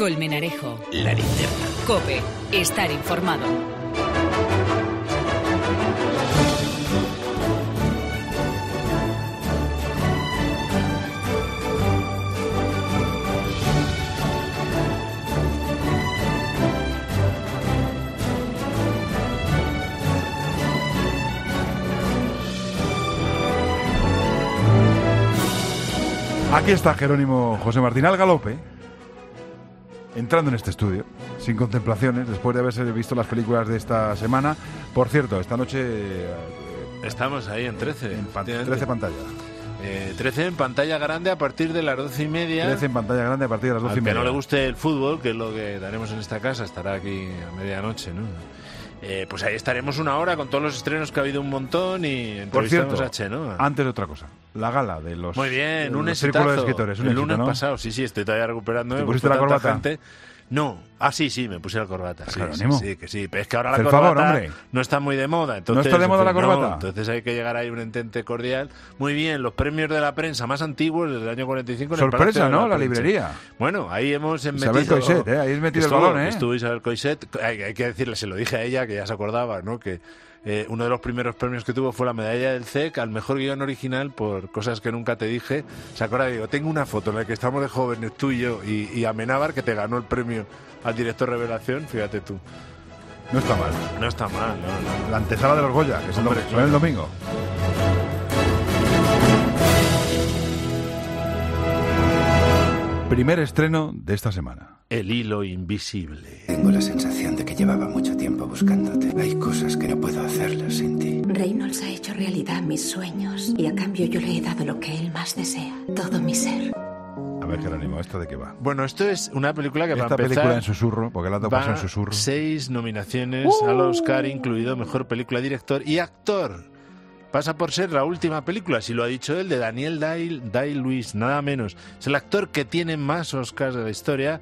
Colmenarejo. La Linterna. COPE. Estar informado. Aquí está Jerónimo José Martín al galope, entrando en este estudio, sin contemplaciones, después de haberse visto las películas de esta semana. Por cierto, esta noche... estamos ahí en 13. En 13 pantalla. 13 en pantalla grande a partir de las 12:30. 13 en pantalla grande a partir de las 12:30. Al que no le guste el fútbol, que es lo que daremos en esta casa, estará aquí a medianoche, ¿no? Pues ahí estaremos una hora con todos los estrenos, que ha habido un montón, y por cierto, a Chenoa. Antes de otra cosa, la gala de los... Muy bien, un Círculo de exitazo. Escritores, un el éxito, lunes ¿no? pasado, sí, estoy todavía recuperando. ¿Te pusiste la corbata? Gente. No, sí, me puse la corbata. Sí, que sí, pero es que ahora la Haz el corbata favor, hombre. no está muy de moda. Entonces, ¿No está de moda la corbata? No, entonces hay que llegar ahí un entente cordial. Muy bien, los premios de la prensa más antiguos desde el año 45. Sorpresa, ¿no? La prensa. librería. Ahí hemos metido... Isabel Coixet, ahí has metido el balón, Estuvo Isabel Coixet. Hay que decirle, se lo dije a ella, que ya se acordaba, ¿no? Que uno de los primeros premios que tuvo fue la medalla del CEC al mejor guión original por Cosas que nunca te dije. ¿Se acuerda? Digo, tengo una foto en la que estamos de jóvenes, tú y yo, y Amenábar, que te ganó el premio al director revelación, fíjate tú. No está mal. No está mal, no. La antesala de los Goya, que son el domingo. Primer estreno de esta semana. El hilo invisible. Tengo la sensación de que llevaba mucho tiempo buscándote. Hay cosas que no puedo hacerlas sin ti. Reynolds ha hecho realidad mis sueños y a cambio yo le he dado lo que él más desea, todo mi ser. A ver, Jerónimo, ¿esto de qué va? Bueno, esto es una película que Esta para empezar... película en susurro, porque la pasado en susurro. 6 nominaciones al Oscar, incluido Mejor Película, Director y Actor. Pasa por ser la última película, si lo ha dicho él, de Daniel Day-Lewis, nada menos. Es el actor que tiene más Oscars de la historia,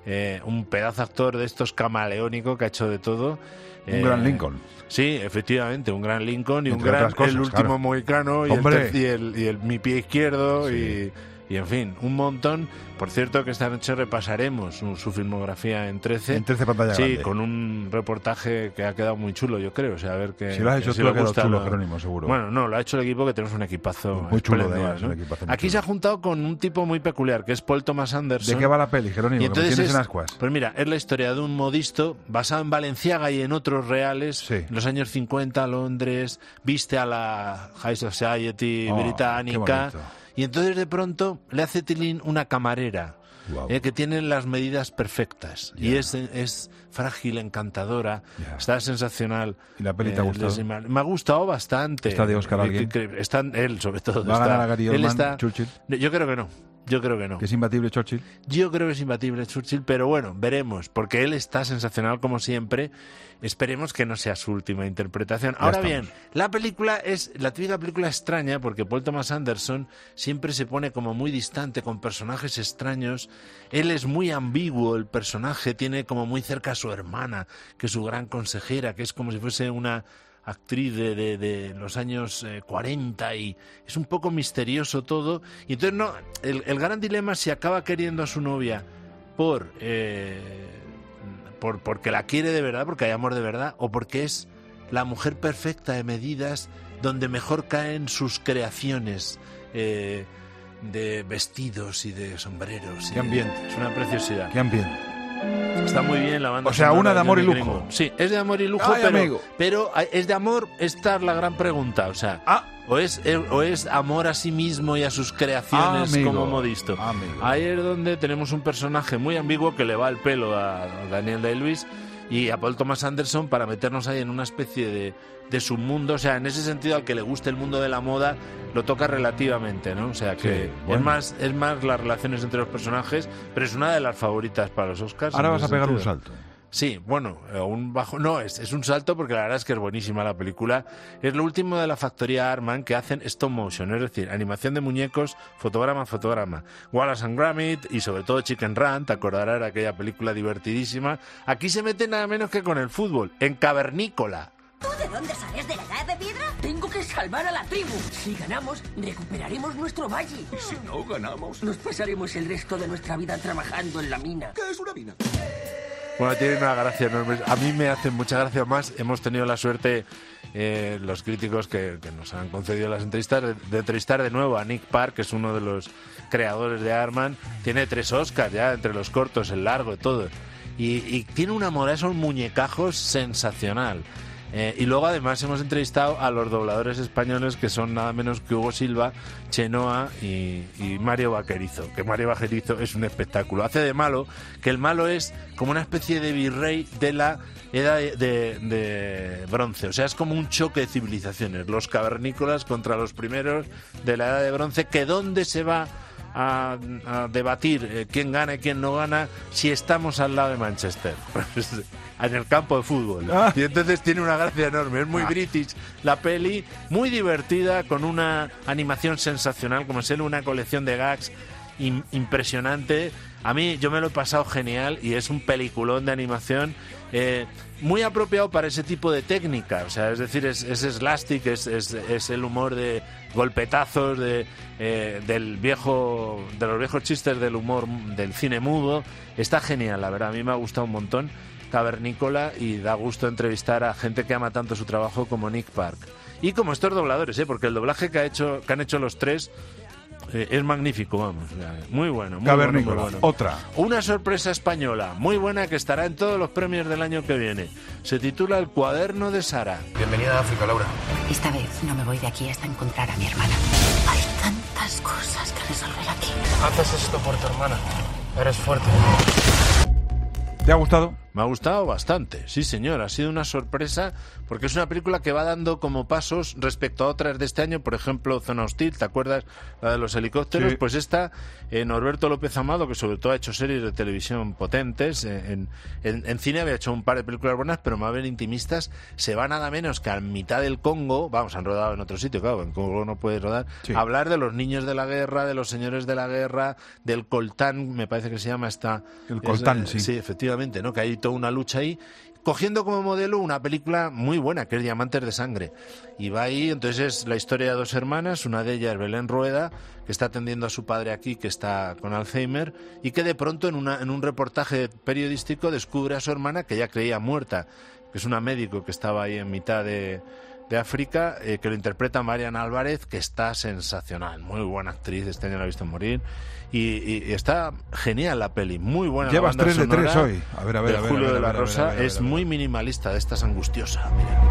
un pedazo actor de estos camaleónico que ha hecho de todo. Un gran Lincoln. Sí, efectivamente, un gran Lincoln y entre un gran otras cosas, El último claro. mohicano y el Mi pie izquierdo, sí. Y en fin, un montón. Por cierto, que esta noche repasaremos su filmografía en 13. En 13 pantalla grande. Sí, con un reportaje que ha quedado muy chulo, yo creo. O sea, a ver qué... Si lo has hecho tú, ha quedado chulo, Jerónimo, seguro. Bueno, no, lo ha hecho el equipo, que tenemos un equipazo muy chulo, además, ¿no? un equipazo muy Aquí chulo. se ha juntado con un tipo muy peculiar, que es Paul Thomas Anderson. ¿De qué va la peli, Jerónimo? Y entonces que me tienes en ascuas. Pues mira, es la historia de un modisto basado en Valenciaga y en otros reales. Sí. En los años 50, Londres, viste a la High Society británica. Qué bonito. Y entonces de pronto le hace tilín una camarera. Wow. Que tiene las medidas perfectas. Yeah. Y es frágil, encantadora. Yeah. Está sensacional. ¿Y la peli te ha gustado? Me ha gustado bastante. ¿Está de Oscar alguien? Está él, sobre todo. ¿Va a ganar a Gary Oldman, Churchill? Yo creo que no. ¿Que es imbatible Churchill? Yo creo que es imbatible Churchill, pero bueno, veremos, porque él está sensacional como siempre. Esperemos que no sea su última interpretación. Ahora bien, la película es la típica película extraña, porque Paul Thomas Anderson siempre se pone como muy distante con personajes extraños. Él es muy ambiguo, el personaje tiene como muy cerca a su hermana, que es su gran consejera, que es como si fuese una actriz de los años 40, y es un poco misterioso todo. Y entonces no, el gran dilema es si acaba queriendo a su novia porque la quiere de verdad, porque hay amor de verdad, o porque es la mujer perfecta de medidas, donde mejor caen sus creaciones de vestidos y de sombreros. Qué ambiente. Es una preciosidad. Qué ambiente. Está muy bien la banda. O sea, sonora una de amor y Johnny lujo. Greenwood. Sí, es de amor y lujo, pero es de amor. Esta es la gran pregunta. O sea, o es amor a sí mismo y a sus creaciones como modisto. Ahí es donde tenemos un personaje muy ambiguo que le va el pelo a Daniel Day-Lewis y a Paul Thomas Anderson para meternos ahí en una especie de submundo. O sea, en ese sentido, al que le guste el mundo de la moda lo toca relativamente, ¿no? O sea, que sí, bueno. es más las relaciones entre los personajes, pero es una de las favoritas para los Oscars. Ahora vas a pegar un salto. Sí, bueno, un bajo... No, es un salto, porque la verdad es que es buenísima la película. Es lo último de la factoría Arman, que hacen stop motion, es decir, animación de muñecos, fotograma a fotograma. Wallace and Gromit y sobre todo Chicken Run, te acordarás de aquella película divertidísima. Aquí se mete nada menos que con el fútbol, en Cavernícola. ¿Tú de dónde sales? ¿De la edad de piedra? Tengo que salvar a la tribu. Si ganamos, recuperaremos nuestro valle. ¿Y si no ganamos? Nos pasaremos el resto de nuestra vida trabajando en la mina. ¿Qué es una mina? Bueno, tiene una gracia enorme. A mí me hacen mucha gracia más. Hemos tenido la suerte, los críticos que nos han concedido las entrevistas, de entrevistar de nuevo a Nick Park, que es uno de los creadores de Iron Man. Tiene 3 Oscars ya, entre los cortos, el largo y todo. Y tiene un amor a esos muñecajos sensacional. Y luego además hemos entrevistado a los dobladores españoles, que son nada menos que Hugo Silva, Chenoa y Mario Vaquerizo, que Mario Vaquerizo es un espectáculo. Hace de malo, que el malo es como una especie de virrey de la edad de bronce, o sea, es como un choque de civilizaciones, los cavernícolas contra los primeros de la edad de bronce, que dónde se va a debatir quién gana y quién no gana si estamos al lado de Manchester, en el campo de fútbol. Y entonces tiene una gracia enorme, es muy british la peli, muy divertida, con una animación sensacional, como es una colección de gags impresionante. A mí, yo me lo he pasado genial y es un peliculón de animación muy apropiado para ese tipo de técnica. O sea, es decir, es slapstick, es el humor de golpetazos de los viejos chistes del humor del cine mudo. Está genial, la verdad, a mí me ha gustado un montón Cavernícola, y da gusto entrevistar a gente que ama tanto su trabajo como Nick Park. Y como estos dobladores, porque el doblaje que han hecho los 3 es magnífico, vamos. Muy bueno. Cavernícola, muy bueno. otra. Una sorpresa española, muy buena, que estará en todos los premios del año que viene. Se titula El cuaderno de Sara. Bienvenida a África, Laura. Esta vez no me voy de aquí hasta encontrar a mi hermana. Hay tantas cosas que resolver aquí. Haces esto por tu hermana. Eres fuerte. ¿Te ha gustado? Me ha gustado bastante, sí señor, ha sido una sorpresa, porque es una película que va dando como pasos respecto a otras de este año, por ejemplo Zona Hostil, ¿te acuerdas? La de los helicópteros. Sí. Pues esta, Norberto López Amado, que sobre todo ha hecho series de televisión potentes, en cine había hecho un par de películas buenas, pero Mabel Intimistas se va nada menos que a mitad del Congo, vamos, han rodado en otro sitio, claro, en Congo no puedes rodar, sí, a hablar de los niños de la guerra, de los señores de la guerra, del coltán, me parece que se llama esta... El coltán, sí. Sí, efectivamente, ¿no? Que hay toda una lucha ahí, cogiendo como modelo una película muy buena, que es Diamantes de Sangre. Y va ahí, entonces es la historia de 2 hermanas, una de ellas Belén Rueda, que está atendiendo a su padre aquí, que está con Alzheimer, y que de pronto en un reportaje periodístico descubre a su hermana, que ya creía muerta, que es una médico que estaba ahí en mitad de África, que lo interpreta Mariana Álvarez, que está sensacional, muy buena actriz, este año la he visto morir, y está genial la peli, muy buena. Llevas la banda 3 de 3 sonora hoy. A ver, Julio de la Rosa es muy minimalista, de estas angustiosa, mira.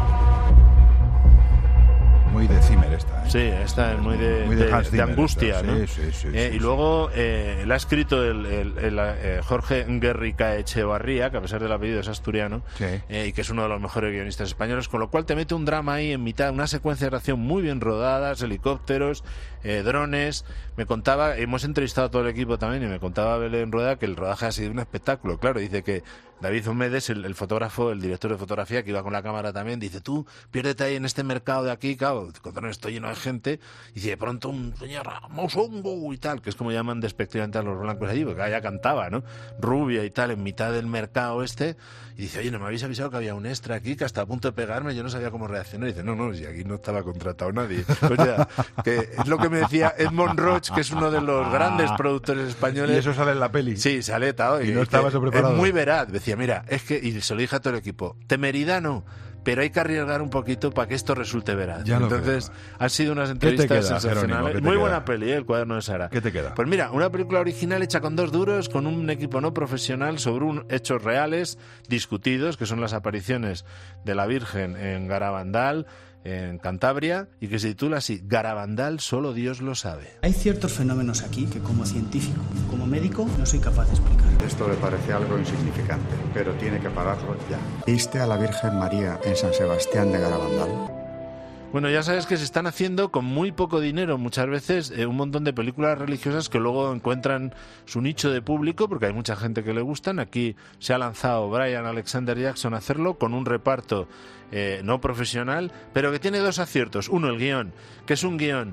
Muy de Zimmer esta, ¿eh? Sí, esta es muy de angustia, esta, ¿no? Sí, y luego la ha escrito Jorge Guerrica Echevarría, que a pesar del apellido es asturiano, sí, y que es uno de los mejores guionistas españoles, con lo cual te mete un drama ahí en mitad, una secuencia de acción muy bien rodadas, helicópteros, drones. Me contaba, hemos entrevistado a todo el equipo también, y me contaba Belén Rueda que el rodaje ha sido un espectáculo. Claro, dice que David Omedes, el fotógrafo, el director de fotografía, que iba con la cámara también, dice, tú piérdete ahí en este mercado de aquí, claro, cuando estoy lleno de gente, y dice, de pronto un señor Mosongo y tal, que es como llaman despectivamente a los blancos allí, porque ella cantaba, ¿no? Rubia y tal, en mitad del mercado y dice, oye, ¿no me habéis avisado que había un extra aquí, que hasta a punto de pegarme, yo no sabía cómo reaccionar? Y dice, no, si aquí no estaba contratado nadie. O sea, que es lo que me decía Edmond Roch, que es uno de los grandes productores españoles. ¿Y eso sale en la peli? Sí, sale, tal. Y no estaba preparado. Es muy veraz. Decía, mira, es que, y se lo dije a todo el equipo, temeridad no, pero hay que arriesgar un poquito para que esto resulte veraz. Entonces, han sido unas entrevistas sensacionales. Muy buena peli, El cuaderno de Sara. ¿Qué te queda? Pues mira, una película original hecha con 2 duros, con un equipo no profesional, sobre hechos reales, discutidos, que son las apariciones de la Virgen en Garabandal, en Cantabria, y que se titula así, Garabandal, solo Dios lo sabe. Hay ciertos fenómenos aquí que como científico, como médico, no soy capaz de explicar. Esto le parece algo insignificante, pero tiene que pararlo ya. ¿Viste a la Virgen María en San Sebastián de Garabandal? Bueno, ya sabes que se están haciendo con muy poco dinero muchas veces un montón de películas religiosas que luego encuentran su nicho de público, porque hay mucha gente que le gustan. Aquí se ha lanzado Brian Alexander Jackson a hacerlo con un reparto no profesional, pero que tiene 2 aciertos. Uno, el guión, que es un guión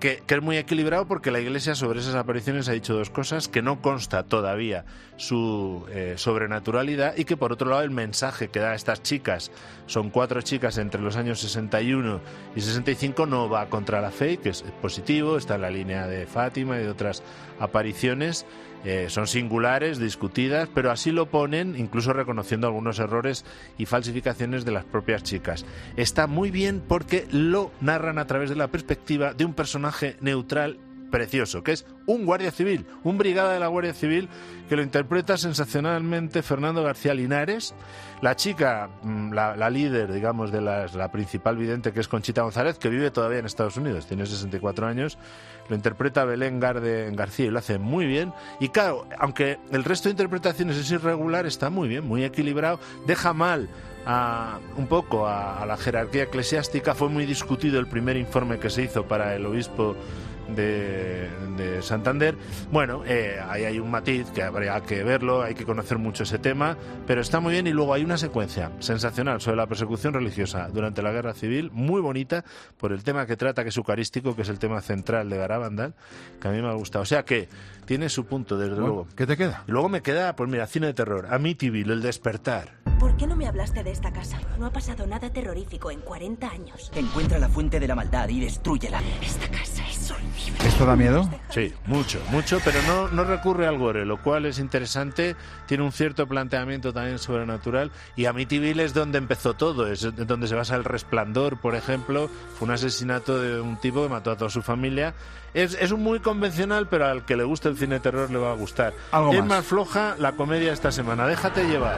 que es muy equilibrado porque la Iglesia sobre esas apariciones ha dicho dos cosas: que no consta todavía su sobrenaturalidad, y que por otro lado el mensaje que da a estas chicas, son 4 chicas entre los años 61 y 65, no va contra la fe, que es positivo, está en la línea de Fátima y de otras apariciones. Son singulares, discutidas, pero así lo ponen, incluso reconociendo algunos errores y falsificaciones de las propias chicas. Está muy bien porque lo narran a través de la perspectiva de un personaje neutral precioso, que es un guardia civil, un brigada de la Guardia Civil, que lo interpreta sensacionalmente Fernando García Linares. La chica, la líder, digamos, de la principal vidente, que es Conchita González, que vive todavía en Estados Unidos, tiene 64 años, lo interpreta Belén García y lo hace muy bien. Y claro, aunque el resto de interpretaciones es irregular, está muy bien, muy equilibrado, deja mal un poco a la jerarquía eclesiástica. Fue muy discutido el primer informe que se hizo para el obispo de Santander. Bueno, ahí hay un matiz que habría que verlo, hay que conocer mucho ese tema, pero está muy bien. Y luego hay una secuencia sensacional sobre la persecución religiosa durante la Guerra Civil, muy bonita por el tema que trata, que es eucarístico, que es el tema central de Garabandal, que a mí me ha gustado. O sea que tiene su punto, desde luego. ¿Qué te queda? Y luego me queda, pues mira, cine de terror, Amityville, El Despertar. ¿Por qué no me hablaste de esta casa? No ha pasado nada terrorífico en 40 años. Encuentra la fuente de la maldad y destrúyela. Esta casa es horrible. ¿Esto da miedo? Sí, mucho, pero no recurre al gore, lo cual es interesante. Tiene un cierto planteamiento también sobrenatural. Y Amityville es donde empezó todo, es donde se basa El Resplandor, por ejemplo. Fue un asesinato de un tipo que mató a toda su familia. Es un muy convencional, pero al que le guste el cine de terror le va a gustar. Es más floja la comedia esta semana. Déjate llevar.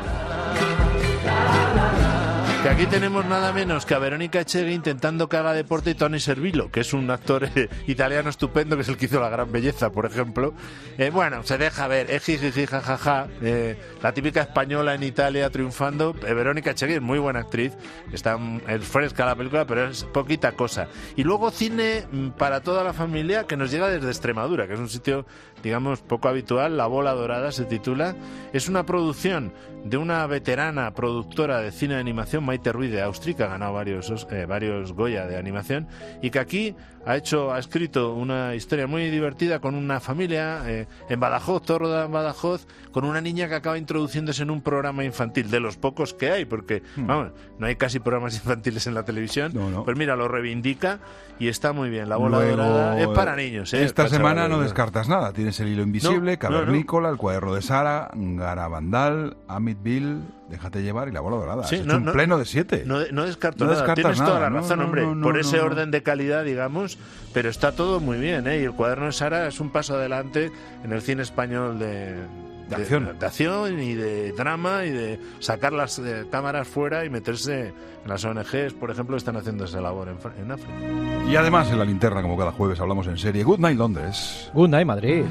Que aquí tenemos nada menos que a Verónica Echegui intentando que haga deporte, y Tony Servillo, que es un actor italiano estupendo, que es el que hizo La Gran Belleza, por ejemplo. Bueno, se deja ver, jijiji, jajaja, la típica española en Italia triunfando. Verónica Echegui es muy buena actriz, es fresca la película, pero es poquita cosa. Y luego cine para toda la familia, que nos llega desde Extremadura, que es un sitio, digamos, poco habitual. La Bola Dorada se titula. Es una producción de una veterana productora de cine de animación, Maite Ruiz, de Austria, que ha ganado varios Goya de animación, y que aquí ha escrito una historia muy divertida con una familia en Badajoz, todo rodado en Badajoz, con una niña que acaba introduciéndose en un programa infantil, de los pocos que hay, porque vamos, no hay casi programas infantiles en la televisión. No. Pues mira, lo reivindica y está muy bien. La Bola Dorada es para niños. Esta semana no descartas nada. Tienes El Hilo Invisible, Cavernícola, El Cuaderno de Sara, Garabandal, Amityville, Déjate llevar y La Bola Dorada. Sí, es un pleno de 7. No descarto nada. Tienes toda la razón, hombre. Por ese orden de calidad, digamos, pero está todo muy bien, ¿eh? Y El Cuaderno de Sara es un paso adelante en el cine español de acción y de drama, y de sacar las cámaras fuera y meterse en las ONGs, por ejemplo, que están haciendo esa labor en África. Y además en La Linterna, como cada jueves, hablamos en serie. Good Night Londres. Good Night Madrid.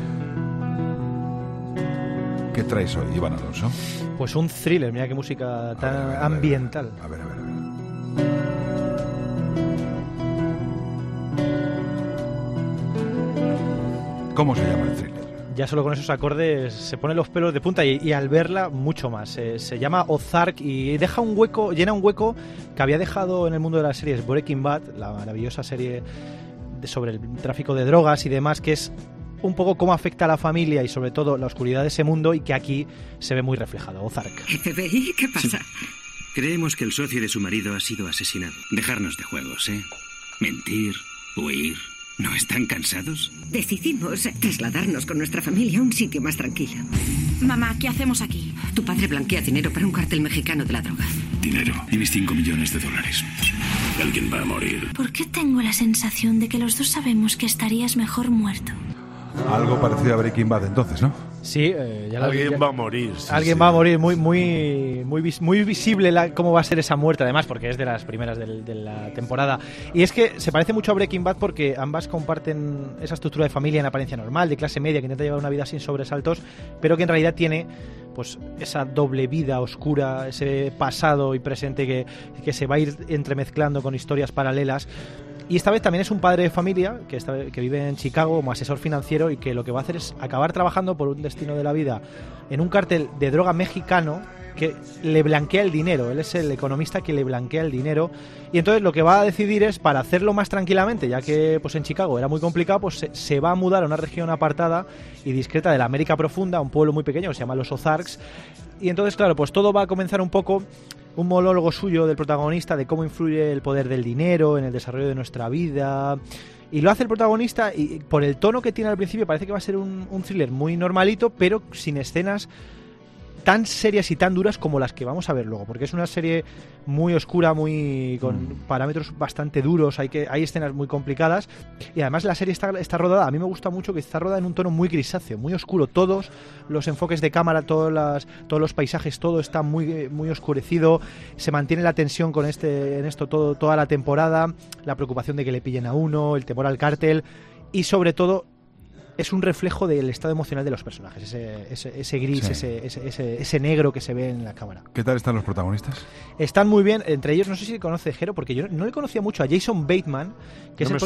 ¿Qué traes hoy, Iván Alonso? Pues un thriller, mira qué música tan ambiental. A ver. ¿Cómo se llama el thriller? Ya solo con esos acordes se ponen los pelos de punta y al verla mucho más. Se llama Ozark y llena un hueco que había dejado en el mundo de las series Breaking Bad, la maravillosa serie sobre el tráfico de drogas y demás, que es un poco cómo afecta a la familia y sobre todo la oscuridad de ese mundo, y que aquí se ve muy reflejado. Ozark. FBI, ¿qué pasa? Creemos que el socio de su marido ha sido asesinado. Dejarnos de juegos, ¿eh? Mentir, huir. ¿No están cansados? Decidimos trasladarnos con nuestra familia a un sitio más tranquilo. Mamá, ¿qué hacemos aquí? Tu padre blanquea dinero para un cártel mexicano de la droga. Dinero y mis $5 millones. Alguien va a morir. ¿Por qué tengo la sensación de que los dos sabemos que estarías mejor muerto? Algo parecido a Breaking Bad, entonces, ¿no? Sí, alguien va a morir. Alguien va a morir, muy visible cómo va a ser esa muerte, además, porque es de las primeras de la temporada. Y es que se parece mucho a Breaking Bad porque ambas comparten esa estructura de familia en apariencia normal, de clase media, que intenta llevar una vida sin sobresaltos, pero que en realidad tiene pues esa doble vida oscura, ese pasado y presente que se va a ir entremezclando con historias paralelas. Y esta vez también es un padre de familia que vive en Chicago como asesor financiero, y que lo que va a hacer es acabar trabajando por un destino de la vida en un cártel de droga mexicano que le blanquea el dinero. Él es el economista que le blanquea el dinero. Y entonces lo que va a decidir es, para hacerlo más tranquilamente, ya que pues en Chicago era muy complicado, pues se va a mudar a una región apartada y discreta de la América Profunda, un pueblo muy pequeño que se llama los Ozarks. Y entonces, claro, pues todo va a comenzar un poco un monólogo suyo del protagonista de cómo influye el poder del dinero en el desarrollo de nuestra vida. Y lo hace el protagonista, y por el tono que tiene al principio parece que va a ser un thriller muy normalito, pero sin escenas tan serias y tan duras como las que vamos a ver luego, porque es una serie muy oscura, muy con parámetros bastante duros, hay escenas muy complicadas, y además la serie está rodada, a mí me gusta mucho que está rodada en un tono muy grisáceo, muy oscuro, todos los enfoques de cámara, todos los paisajes, todo está muy, muy oscurecido, se mantiene la tensión con toda la temporada, la preocupación de que le pillen a uno, el temor al cártel, y sobre todo es un reflejo del estado emocional de los personajes, ese gris, sí. ese negro que se ve en la cámara. ¿Qué tal están los protagonistas? Están muy bien, entre ellos no sé si conoce Jero, porque yo no le conocía mucho a Jason Bateman, que es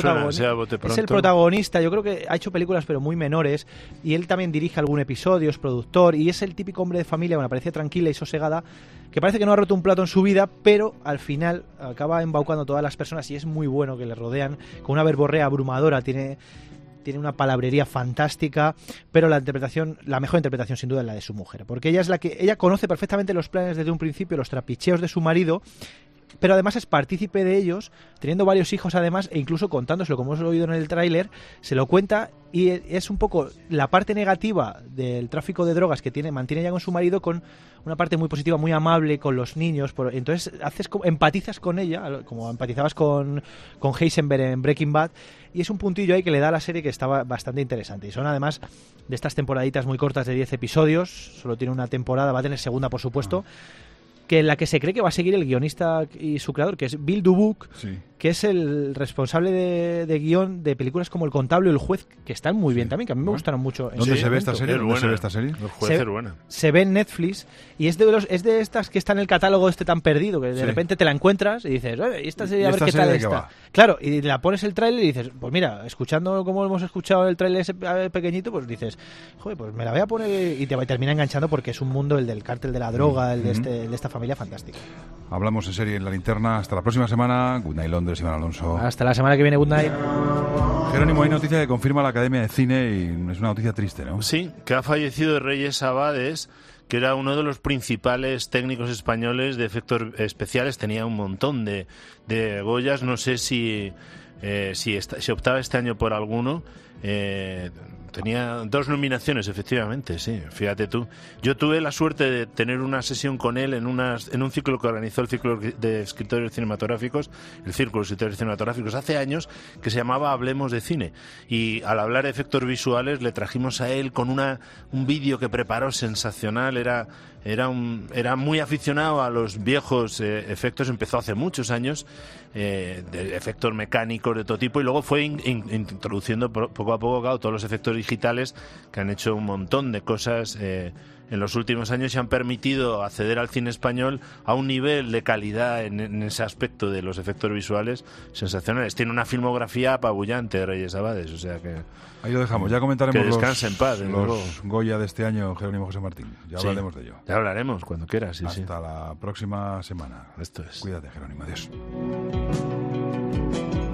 el protagonista, yo creo que ha hecho películas pero muy menores, y él también dirige algún episodio, es productor, y es el típico hombre de familia, una parecía tranquila y sosegada, que parece que no ha roto un plato en su vida, pero al final acaba embaucando a todas las personas, y es muy bueno que le rodean, con una verborrea abrumadora, tiene una palabrería fantástica, pero la mejor interpretación sin duda es la de su mujer, porque ella conoce perfectamente los planes desde un principio, los trapicheos de su marido, pero además es partícipe de ellos, teniendo varios hijos además, e incluso contándoselo, como hemos oído en el tráiler, se lo cuenta, y es un poco la parte negativa del tráfico de drogas que mantiene ya con su marido, con una parte muy positiva, muy amable con los niños. Entonces empatizas con ella, como empatizabas con Heisenberg en Breaking Bad, y es un puntillo ahí que le da a la serie que estaba bastante interesante. Y son además de estas temporaditas muy cortas de 10 episodios, solo tiene una temporada, va a tener segunda por supuesto, que en la que se cree que va a seguir el guionista y su creador, que es Bill Dubuque, sí, que es el responsable de guión de películas como El Contable y El Juez, que están muy bien también, que a mí me gustaron mucho. ¿Dónde se ve esta serie? ¿Dónde se ve esta serie? El Juez es buena. Se ve en Netflix, y es de estas que está en el catálogo tan perdido, que de repente te la encuentras y dices, ¿y esta serie a ver qué tal está? Claro, y la pones el tráiler y dices, pues mira, escuchando como hemos escuchado el tráiler ese pequeñito, pues dices, joder, pues me la voy a poner, y te termina enganchando, porque es un mundo, el del cártel de la droga, el de esta familia fantástica. Hablamos en serie en La Linterna. Hasta la próxima semana. Good night, Londres, Iván Alonso. Hasta la semana que viene, good night. Jerónimo, hay noticia que confirma la Academia de Cine, y es una noticia triste, ¿no? Sí, que ha fallecido Reyes Abades, que era uno de los principales técnicos españoles de efectos especiales. Tenía un montón de Goyas. No sé si optaba este año por alguno. Tenía 2 nominaciones, efectivamente, sí, fíjate tú. Yo tuve la suerte de tener una sesión con él en un ciclo que organizó el Círculo de Escritores Cinematográficos, el Círculo de Escritores Cinematográficos, hace años, que se llamaba Hablemos de Cine. Y al hablar de efectos visuales le trajimos a él con un vídeo que preparó sensacional. Era muy aficionado a los viejos efectos, empezó hace muchos años, de efectos mecánicos de todo tipo, y luego fue introduciendo poco a poco, claro, todos los efectos digitales, que han hecho un montón de cosas en los últimos años y han permitido acceder al cine español a un nivel de calidad en ese aspecto de los efectos visuales sensacionales. Tiene una filmografía apabullante, Reyes Abades, o sea que... Ahí lo dejamos, ya comentaremos que descanse en paz, los Goya de este año, Jerónimo José Martín. Ya hablaremos de ello. Ya hablaremos cuando quieras. Hasta la próxima semana. Esto es. Cuídate, Jerónimo. Adiós.